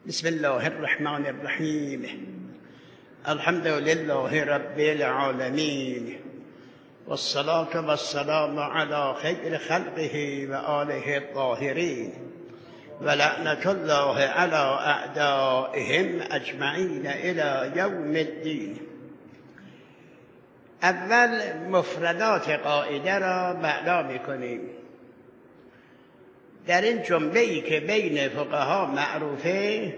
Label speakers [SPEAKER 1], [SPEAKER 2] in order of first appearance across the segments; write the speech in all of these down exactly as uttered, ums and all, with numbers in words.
[SPEAKER 1] بسم الله الرحمن الرحیم. الحمد لله رب العالمین والصلاة والسلام على خیر خلقه و آله الطاهرین و لعنة الله على اعدائهم اجمعین الی یوم الدین. اول مفردات قاعده را معنا می‌کنیم. در این جمله‌ای که بین فقها معروفه،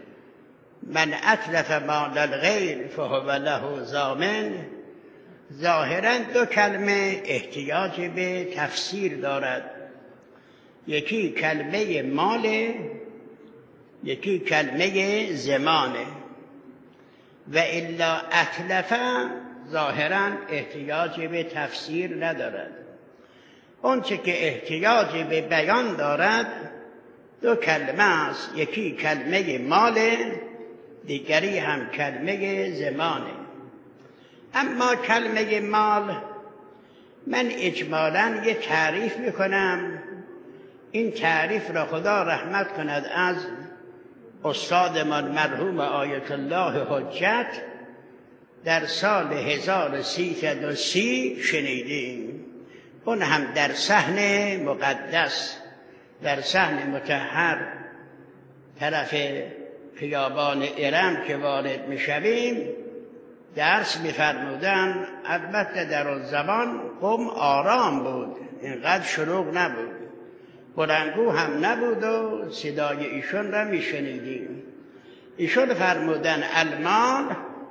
[SPEAKER 1] من اتلف مال الغیر فهو له ضامن، ظاهراً دو کلمه احتیاج به تفسیر دارد. یکی کلمه مال، یکی کلمه زمانه. و الا اتلف ظاهراً احتیاج به تفسیر ندارد. اون چه که احتیاج به بیان دارد دو کلمه است، یکی کلمه مال، دیگری هم کلمه زمانه. اما کلمه مال من اجمالاً یه تعریف میکنم. این تعریف را خدا رحمت کند از استادمان مرحوم آیت الله حجت در سال هزار و سیصد و سی شنیدیم. اون هم در صحن مقدس، در صحن مطهر طرف خیابان ارم که وارد میشویم درس میفرمودن. البته در اون زمان قوم آرام بود، اینقدر شلوغ نبود، بلندگو هم نبود و صدای ایشون را میشنیدیم. ایشون فرمودن المال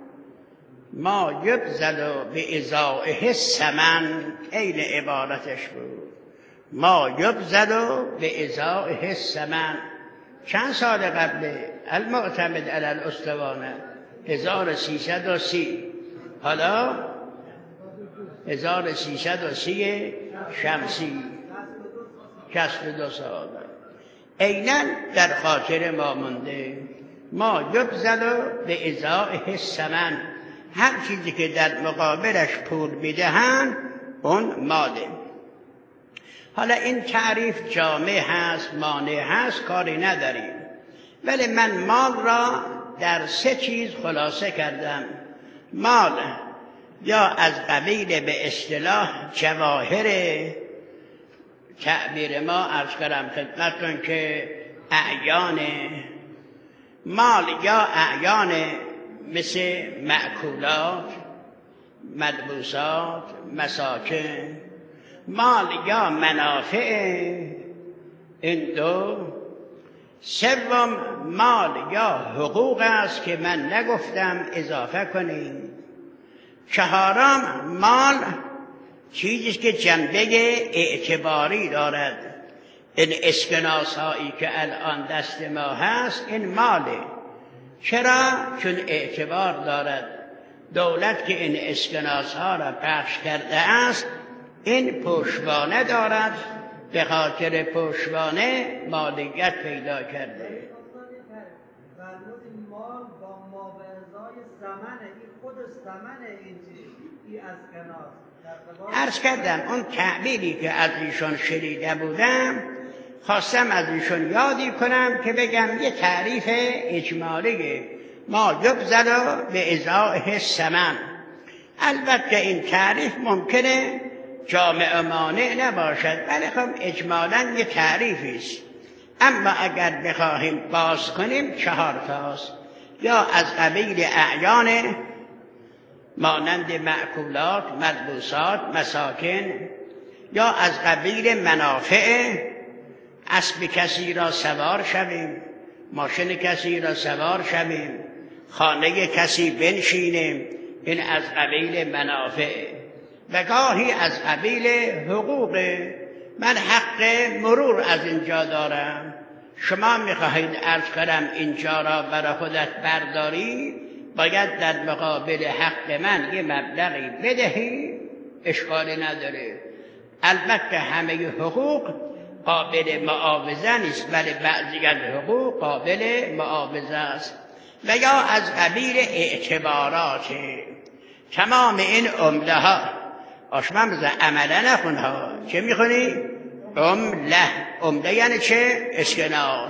[SPEAKER 1] ما یبذل به ازائه الثمن، این عبارتش بود، ما یبذل به ازائه الثمن. چند سال قبل المعتمد علی الاسطوانه هزار و سیصد و سی، حالا هزار و سیصد و سی شمسی، شصت و دو سال. عیناً در خاطر ما مونده، ما یبذل به ازائه الثمن، هر چیزی که در مقابلش پول میدهند اون ماله. حالا این تعریف جامع هست، مانع هست، کاری نداریم، ولی من مال را در سه چیز خلاصه کردم. مال یا از قبیل به اصطلاح جواهر، تعبیر ما عرض کردم خدمتتون که اعیان مال، یا اعیان مثل مأکولات، ملبوسات، مساکن. مال یا منافع، این دو. سوم مال یا حقوق است که من نگفتم، اضافه کنیم. چهارم مال چیزی که جنبه اعتباری دارد. این اسکناس هایی که الان دست ما هست این ماله. چرا؟ چون اعتبار دارد. دولت که این اسکناس ها را پخش کرده است این پشتوانه دارد، به خاطر پشتوانه مالیت پیدا کرده.
[SPEAKER 2] فرمود مال با ما به ازای ثمنه، این خود ثمنه، این چیز این اسکناس.
[SPEAKER 1] عرض کردم اون تعبیری که از ایشان شنیده بودم خواستم از ایشون یادی کنم که بگم یه تعریف اجمالیه، ما یبذل به ازائه الثمن. البته این تعریف ممکنه جامع مانع نباشد، ولی خب اجمالاً یه تعریفی است. اما اگر بخواهیم باز کنیم چهار تاست، یا از قبیل اعیان مانند مأکولات، ملبوسات، مساکن، یا از قبیل منافع، اسب کسی را سوار شویم، ماشین کسی را سوار شویم، خانه کسی بنشینیم، این از قبیل منافع. و گاهی از قبیل حقوق، من حق مرور از اینجا دارم، شما میخواهید عرض کنم اینجا را برای خودت برداری، باید در مقابل حق من یه مبلغی بدهی، اشکالی نداره. البته همه حقوق قابل معاوضه نیست، ولی بعضی از حقوق قابل معاوضه است. و یا از قبیل اعتبارات. تمام این عمله ها، آشمم عمله نخون ها، چه میخونی؟ عمله. عمله یعنی چه؟ اسکناس.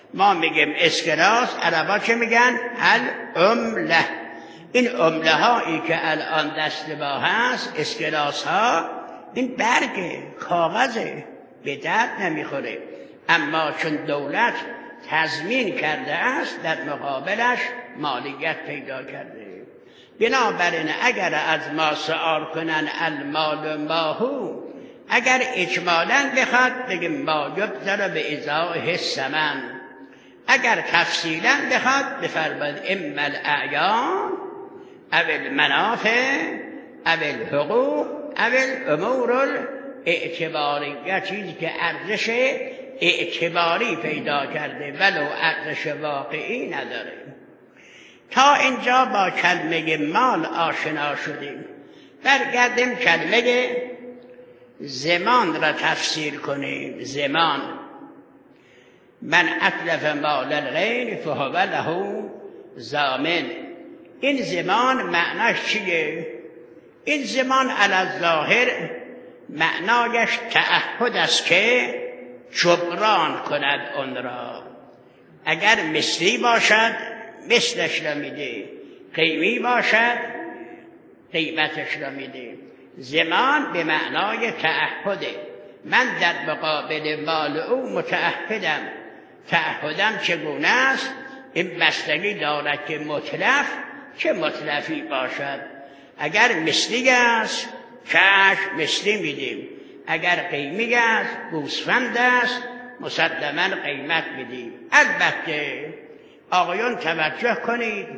[SPEAKER 1] ما میگیم اسکناس، عربا چه میگن؟ العمله. این عمله هایی که الان دست ما هست، اسکناس ها، این برگ کاغذه، به درد نمیخوره. اما چون دولت تضمین کرده است، در مقابلش مالیت پیدا کرده. بنابراین اگر از ما سؤال کنن المال ماهو، اگر اجمالاً بخواد بگیم ما یبذل به ازاء الثمن، اگر تفصیلاً بخواد بفرماید اما الاعیان او المنافع او الحقوق او الامور الاعتباریه، چیزی که ارزش اعتباری پیدا کرده ولو ارزش واقعی نداره. تا اینجا با کلمه مال آشنا شدیم. برگردیم کلمه زمان را تفسیر کنیم. زمان، من اتلف مال الغیر فهو له ضامن. این زمان معناش چیه؟ این زمان علی الظاهر معنایش تعهد است که جبران کند آن را. اگر مثلی باشد مثلش را میده، قیمی باشد قیمتش را میده. زمان به معنای تعهده. من در مقابل مال او متعهدم. تعهدم چگونه است؟ این بستگی دارد که متلف چه متلفی باشد. اگر مثلی است کش مثلی میدیم، اگر قیمی است گوسفند است مسلماً قیمت میدیم. البته آقایون توجه کنید،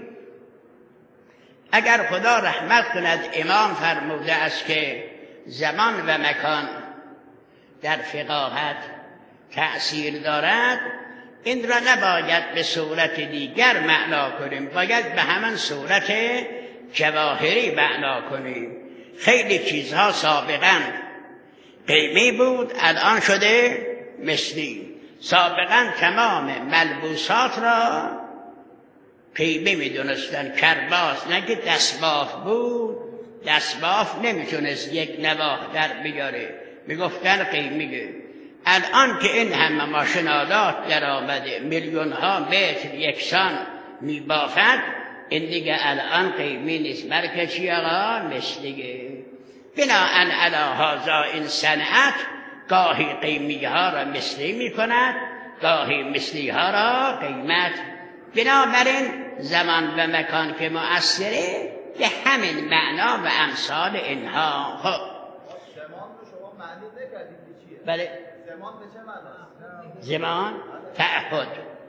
[SPEAKER 1] اگر خدا رحمت کند امام فرموده است که زمان و مکان در فقاهت تأثیر دارد، این را نباید به صورت دیگر معنا کنیم، باید به همان صورت جواهری معنا کنیم. خیلی چیزها سابقا قیمی بود الان شده مثلی. سابقا تمام ملبوسات را قیمی می دونستن. کرباس نگه دستباف بود، دستباف نمیتونست یک نواخ در بیاره، میگفتن قیمیه. الان که این همه ماشینالات در آمده، میلیون ها متر یکسان میبافد، این دیگه الان قیمی نیست، بلکه چی آقا؟ مثلیه. بناهن علی هذا این صنعت گاهی قیمی ها را مثلی می کند، گاهی مثلی ها را قیمت. بنابراین زمان و مکان که مؤثره به همین معنا و امثال اینها. خب
[SPEAKER 2] زمان رو شما معنی نکردید چیه؟
[SPEAKER 1] بله.
[SPEAKER 2] زمان به چه معناست؟
[SPEAKER 1] زمان تعهد.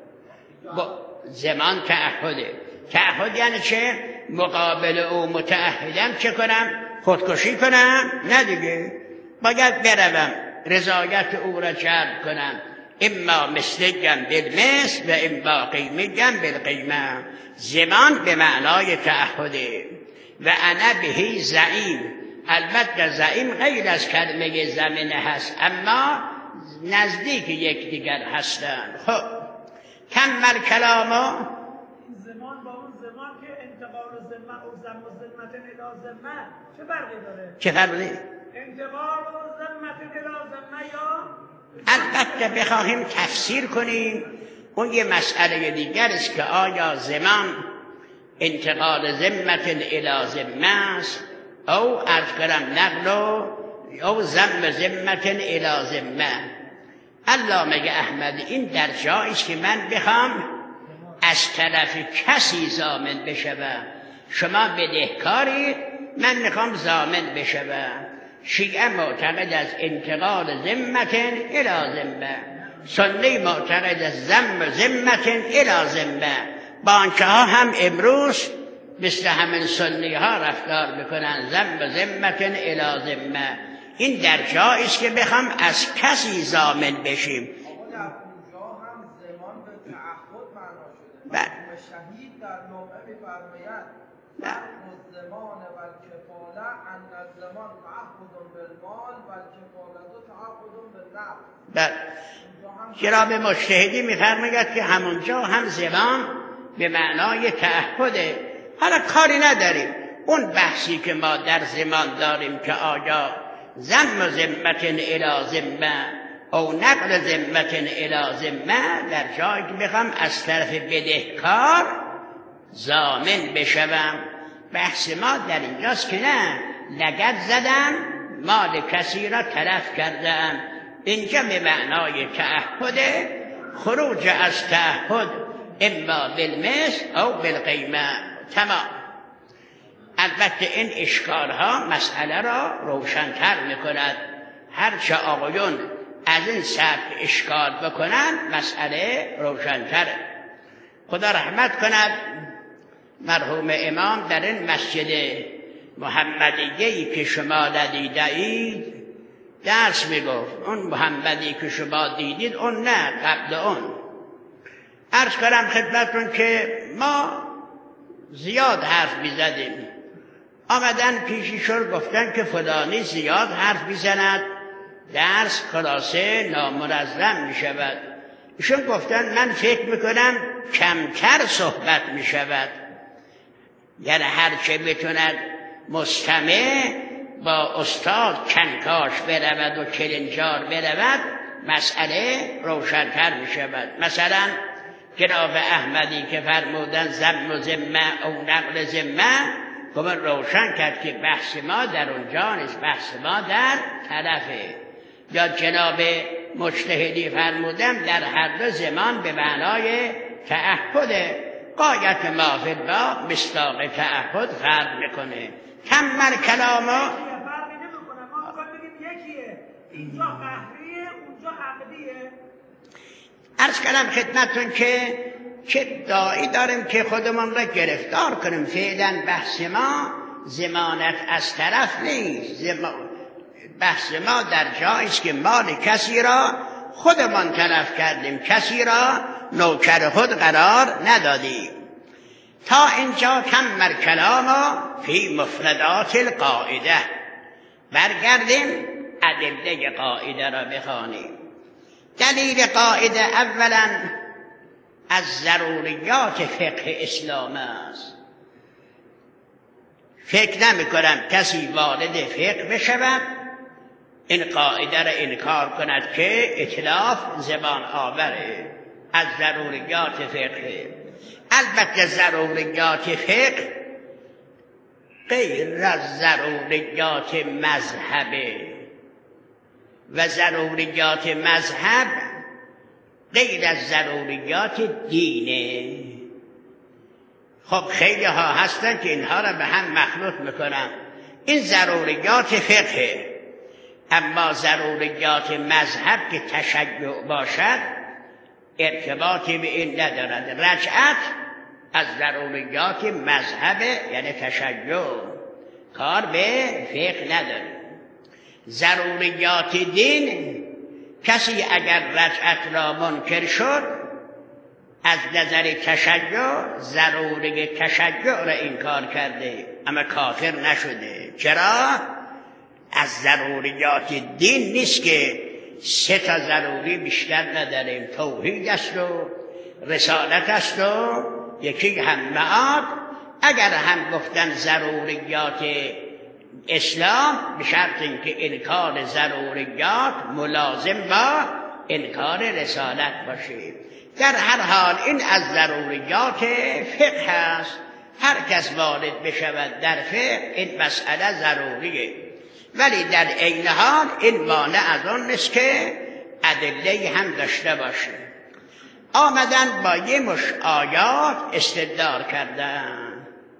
[SPEAKER 1] زمان تعهده. تعهد یعنی چه؟ مقابل او متعهدم چه کنم؟ خودکشی کنم؟ نه دیگه، باید بروم رضایت او را جلب کنم. اما مثلگم بالمثل و اما قیمگم بالقیمه. زمان به معنای تعهده. و انا بهی زعیم. البته زعیم غیر از کلمه زمینه هست، اما نزدیک یکدیگر هستند. خب کمل کلامو.
[SPEAKER 2] زمان با اون زمان که انتقال زمان و زم و زمت الی زمان چه فرقی داره؟
[SPEAKER 1] چه فرقی؟
[SPEAKER 2] انتقال و زمت الی زمان یا
[SPEAKER 1] البته بخواهیم تفسیر کنیم اون یه مسئله دیگر است که آیا زمان انتقال ذمت الی ذمه است او از کرم نقل او ذم ذمت الی ذمه. علامه احمد این در جایی است که من بخوام از طرف کسی ضامن بشوم. شما بدهکاری، من میخوام ضامن بشوم. شیعه معتقد از انتقال ذمت الی ذمه، سنی معتقد از ذم ذمت الی ذمه. با آنکه ها هم امروز مثل همین سنی ها رفتار بکنن، ذم ذمت الی ذمه. این در جایی است که بخوام از کسی ضامن بشیم.
[SPEAKER 2] بله. شهید در نوبه می‌فرماید الزمان و الکفاله ان الزمان تعهد بالمال و الکفاله تعهد بالنفس.
[SPEAKER 1] بله. جناب مجتهدی می‌فرماید که همونجا هم زمان به معنای تعهده. حالا کاری نداریم اون بحثی که ما در زمان داریم که آیا ذم ذمت الی ذمه او نقل ذمت الی ذمه، در جایی که بخوام از طرف بدهکار ضامن بشوم. بحث ما در اینجاست که نه لگد زدم مال کسی را تلف کردم. اینجا به معنای تعهد، خروج از تعهد اما بالمثل او بالقیمه. تمام. البته این اشکال ها مسئله را روشن‌تر می‌کند. هرچه آقایون از این سبک اشکال بکنند مسئله روشن‌تره. خدا رحمت کند مرحوم امام در این مسجد محمدیه‌ای که شما ندیدید درس میگفت. اون محمدی که شما دیدید اون نه، قبل اون. عرض کنم خدمتتون که ما زیاد حرف میزدیم. آمدن پیشیشون گفتن که فلانی زیاد حرف میزند، درس خلاصه نامنظم میشود. ایشون گفتن من فکر میکنم کمتر صحبت میشود، یعنی هرچه بتوند مستمع با استاد کنکاش برود و کلنجار برود مسئله روشن‌تر میشود. مثلا جناب احمدی که فرمودن ضم و ذمه او نقل ذمه، خب روشن کرد که بحث ما در اونجا نیست، بحث ما در طرفه. یا جناب مجتهدی فرمودن در هر دو زمان به معنای تعهد، قایت ما فی الباب مصداق تعهد فرق میکنه. کمل کلامو
[SPEAKER 2] فرقی نمیکنه. ما میخوایم بگیم یکیه، اینجا قهریه اونجا عقدیه.
[SPEAKER 1] عرض کردم خدمتتون که چه داعی داریم که خودمون را گرفتار کنیم. فعلا بحث ما ضمانت از طرف نیست. زم... بحث ما در جایی است که مال کسی را خودمان تلف کردیم، کسی را نوکر خود قرار ندادیم. تا اینجا کمل کلام فی مفردات القاعده. برگردیم ادله قاعده را بخوانیم. دلیل قاعده اولا از ضروریات فقه اسلام است. فکر نمی کنم کسی وارد فقه بشود این قاعده را انکار کند که ائتلاف زبان آوره. از ضروریات فقه. البته ضروریات فقه غیر از ضروریات مذهبه و ضروریات مذهب غیر از ضروریات دینه. خب خیلی ها هستن که اینها را به هم مخلوط میکنن. این ضروریات فقه. اما ضروریات مذهب که تشیع باشد ارتباطی به این ندارد. رجعت از ضروریات مذهب یعنی تشیع، کار به فقه نداره. ضروریات دین کسی اگر رجعت را منکر شد از نظر تشیع ضروری تشیع را انکار کرده اما کافر نشده. چرا؟ از ضروریات دین نیست که سه تا ضروری بیشتر نداریم. توحید است و رسالت است و یکی هم معاد. اگر هم گفتن ضروریات اسلام به شرط اینکه انکار ضروریات ملازم با انکار رسالت باشه. در هر حال این از ضروریات فقه است. هر کس وارد بشود در فقه این مسئله ضروریه، ولی در عین حال این مانع از آن نیست که ادله هم داشته باشه. آمدن با یه مش آیات استدلال کردن.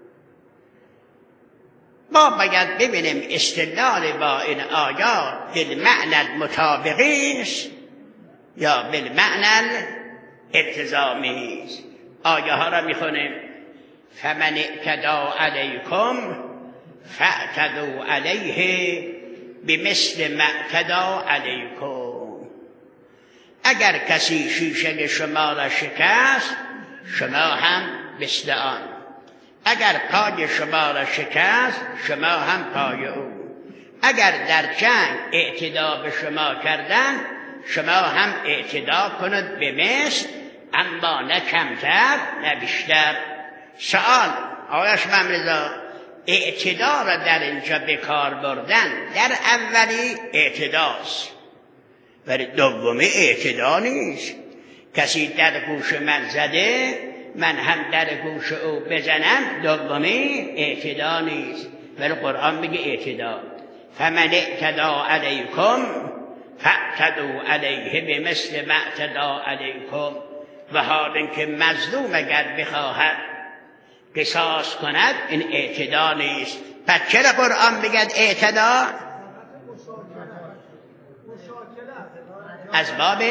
[SPEAKER 1] ما باید ببینیم استدلال با این آیات بالمعنى مطابقی است یا بالمعنى التزامی است. آیه ها را میخونیم. فمن اعتدى علیکم فاعتدوا علیه بمثل ما اعتدى علیکم. اگر کسی شیشه شما را شکست شما هم مثل آن. اگر پای شما را شکست شما هم پای او. اگر در جنگ اعتدا به شما کردن شما هم اعتدا کنید به مثل، اما نه کمتر نه بیشتر. سوال آیش ممرزا اعتدا را در اینجا به کار بردن در اولی اعتداست، ولی دومی اعتدا نیست. کسی در گوش من زده من هم در گوش او بزنم، دومی اعتدا نیست. ولی قرآن میگه اعتدا. فمن اعتدا علیکم فاعتدوا علیه بمثل ما اعتدا علیکم. و حال اینکه مظلوم اگر بخواهد قصاص کند این اعتدا نیست. پس چرا قرآن میگه اعتدا؟ از باب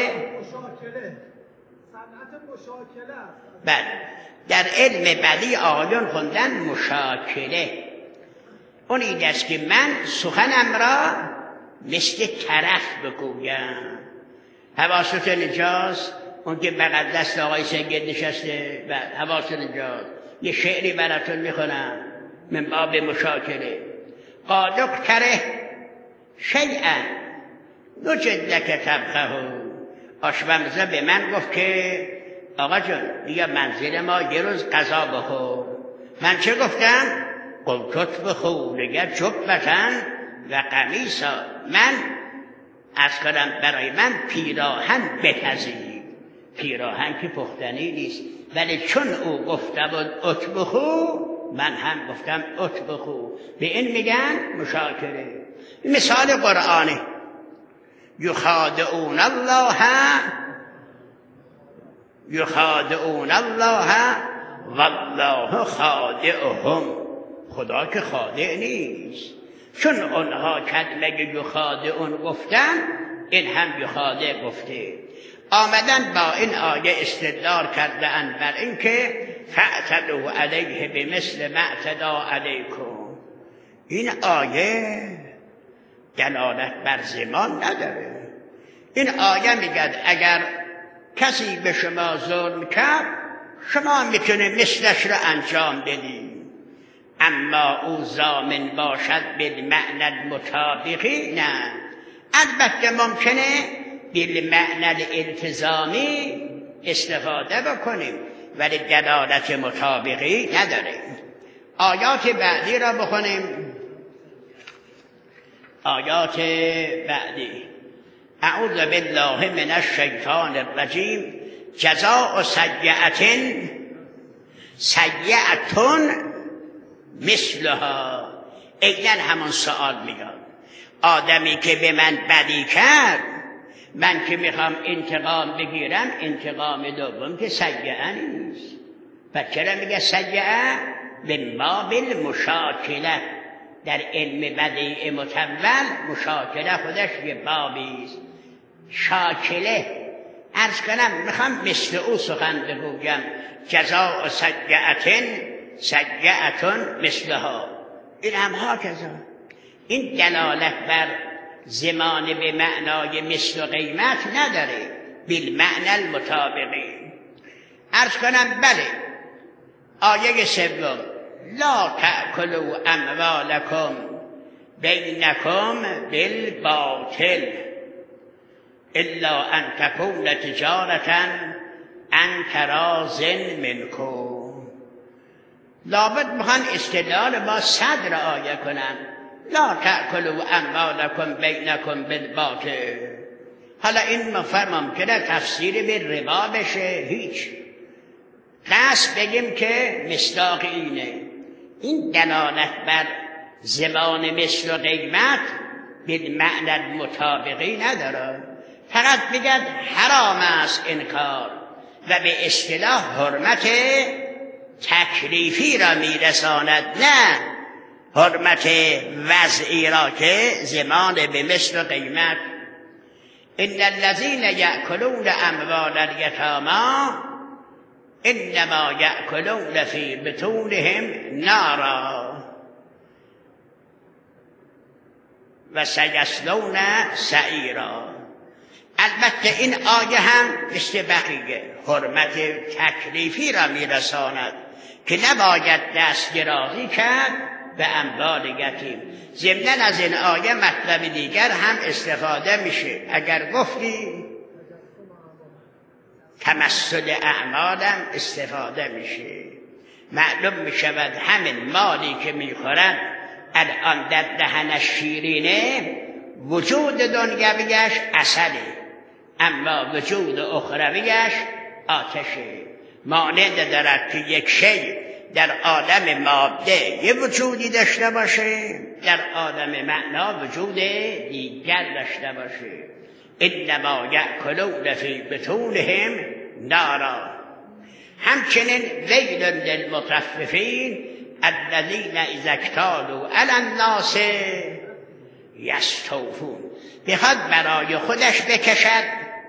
[SPEAKER 1] بله. در علم بدی آیون خوندن مشاکله. اون این است که من سخنم را مثل طرف بگویم. حواست نجاست اون که بغل دست آقای سید نشسته، بعد حواست نجاست یه شعری براتون میخونم من باب مشاکله. قادق تره شیئا نجدک تبخه. آشپزا به من گفت که آقا جان بیا منزل ما یه روز غذا بخور. من چه گفتم؟ قلتت بخور نگر جبتن و قمیصا. من از کنم برای من پیراهن بپذیر. پیراهن که پختنی نیست، ولی چون او گفته بود اطبخو من هم گفتم اطبخو. به این میگن مشاکله. مثال قرآنه. یخادعون الله یخادعون الله والله خادعهم. خدا که خادع نیست، چون اونها کلمه یخادعون گفتن این هم یخادع گفته. آمدن با این آیه استدلال کرده اند بر این که فاعتدوا علیه بمثل ما اعتدا علیکم. این آیه دلالت بر زمان نداره. این آیه میگه اگر کسی به شما ظلم کرد شما میتونه مثلش را انجام بدید، اما او ضامن باشد بالمعنی المطابقی نه. البته ممکنه بالمعنی الالتزامی استفاده بکنیم ولی دلالت مطابقی نداره. آیات بعدی را بخونیم. آیات بعدی. اعوذ بالله من الشیطان الرجیم. جزاء سیئة سیئة مثلها. ایدن همون سوال میاد. آدمی که به من بدی کرد من که میخوام انتقام بگیرم، انتقام دوم که سیئه نیست. پس چرا میگه سیئه؟ به باب المشاکله. در علم بدیع متول مشاکله خودش یه بابی است. شاکله عرض کنم میخوام مثل او سخن بگویم. جزاء سیئة سیئة مثلها. این هم ها کذا. این دلالت بر زمان به معنای مثل و قیمت نداره، بالمعنی المطابقی. عرض کنم بله. آیه سوم لا تأکلوا اموالکم بینکم بالباطل الا ان تکون تجارة عن تراض منکم. لابد میخوان استدلال با صدر آیه کنن. لا تأکلوا اموالکم بینکم بالباطل. حالا این ممکنه تفسیر به ربا بشه، هیچ قصد بگیم که مصداق اینه. این دلالت بر زبان مثل و قیمت بالمعنی المطابقی نداره. فقط بگد حرام است این کار و به اصطلاح حرمت تکلیفی را میرساند، نه حرمت وضعی را که زمان به مثل و قیمت. ان الذين يأكلون اموال اليتامى انما يأكلون في بطونهم نارا و سیصلون سعیرا. البته این آیه هم مثل بقیه حرمت تکلیفی را میرساند که نباید دست درازی کرد به اموال یتیم. ضمناً از این آیه مطلب دیگر هم استفاده میشه. اگر گفتی تمثل اعمالم استفاده میشه. معلوم میشود همین مالی که میخورد الان در دهنش شیرینه، وجود دنیویش عسله. اما وجود اخرویش آتشه. مانند دارد که یک شی در عالم ماده یه وجودی داشته باشه، در عالم معنا وجود دیگر داشته باشه. انما یأکلون فی بطونهم نارا. همچنین ویل للمطففین الذین اذا اکتالوا علی الناس یستوفون. بخواد برای خودش بکشد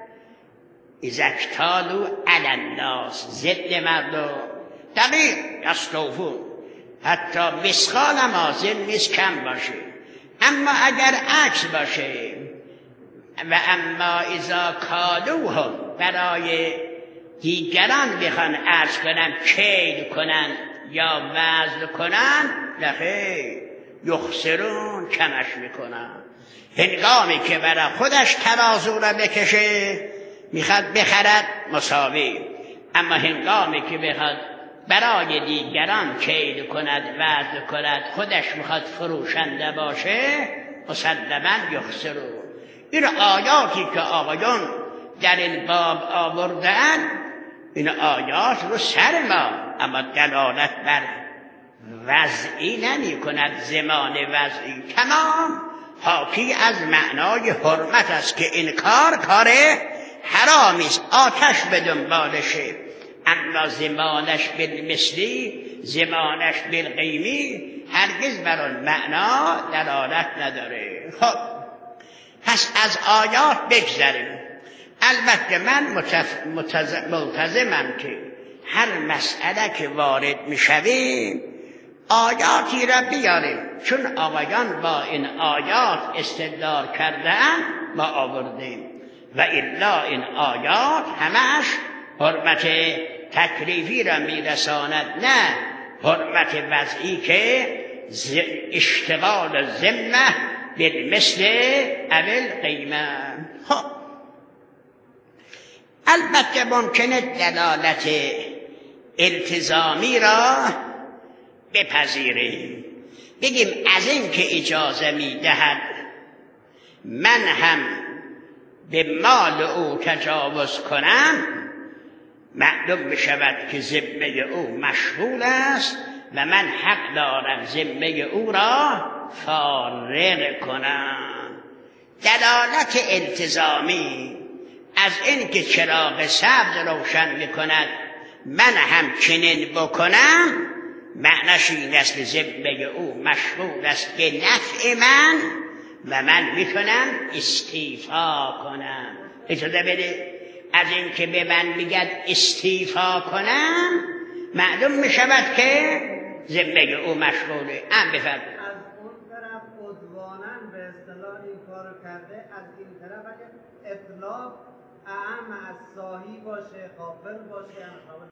[SPEAKER 1] اذا اکتالوا علی الناس، ضد مردم، دقیق یستوفون. حتی مسقال مازن نیست کم باشه. اما اگر عکس باشه و اما اذا کالوهم، برای دیگران بخوان عرض کنن، کیل کنن یا وزن کنن، نخیر یخسرون، کمش میکنن. هنگامی که برای خودش ترازو را بکشه میخواد بخرد مساوی، اما هنگامی که بخواد برای دیگران کیل کند، وزن کند، خودش میخواد فروشنده باشه، مسلماً یخسرون. این آیاتی که آقایان در این باب آوردن، این آیات رو سر ما، اما دلالت بر وضعی نمی کند، زمان وضعی. تمام حاکی از معنای حرمت است که این کار کار حرامی است، آتش به دنبالشه. اما زمانش بالمثلی، زمانش بالقیمی، هرگز بر آن معنا دلالت نداره. خب پس از آیات بگذریم. البته من ملتزمم که هر مسئله که وارد میشویم آیاتی را بیاریم، چون آقایان با این آیات استدلال کردن ما آوردیم، و الا این آیات همش حرمت تکلیفی را میرساند، نه حرمت وضعی که اشتغال ذمه بالمثل اول قیمه. خب البته ممکنه دلالت التزامی را بپذیریم، بگیم از این که اجازه میدهد من هم به مال او تجاوز کنم، معلوم بشود که ذمه او مشغول است و من حق دارم ذمه او را فارغ کنم. دلالت التزامی از این که چراغ سبز روشن میکند من هم چنین بکنم، معناش این است که ذمه او مشغول است به نفع من و من میتونم استیفا کنم. اجازه بده، از این که به من میگد استیفا کنم معلوم میشود که ذمه او مشغوله. ام بفرد
[SPEAKER 2] از اون طرف عدوانا به اصطلاح این کارو کرده، از این طرف اگه اطلاق اعم از صاحی باشه، غافل باشه،